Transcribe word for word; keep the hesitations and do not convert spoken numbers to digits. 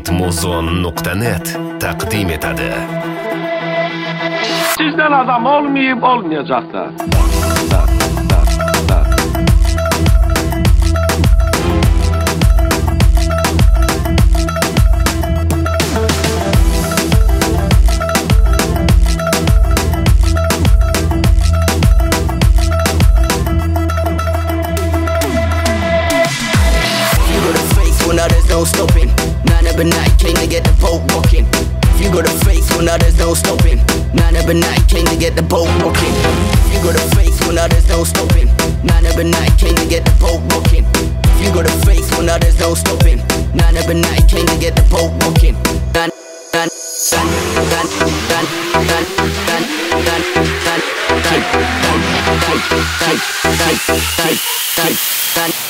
ritmozon nuqta net taqdim etadi. Sizden adam olmayıp olmayacak da. There's no stopping. Nine every night came to get the boat rocking. If you got a faith, well now there's no stopping. Nine every night came to get the boat rocking. If you got a faith, well now there's no stopping. Nine every night came to get the boat rocking. If you got a faith, well now there's no stopping. Nine every night came to get the boat rocking. Dun dun dun dun dun dun dun dun dun dun dun dun dun dun dun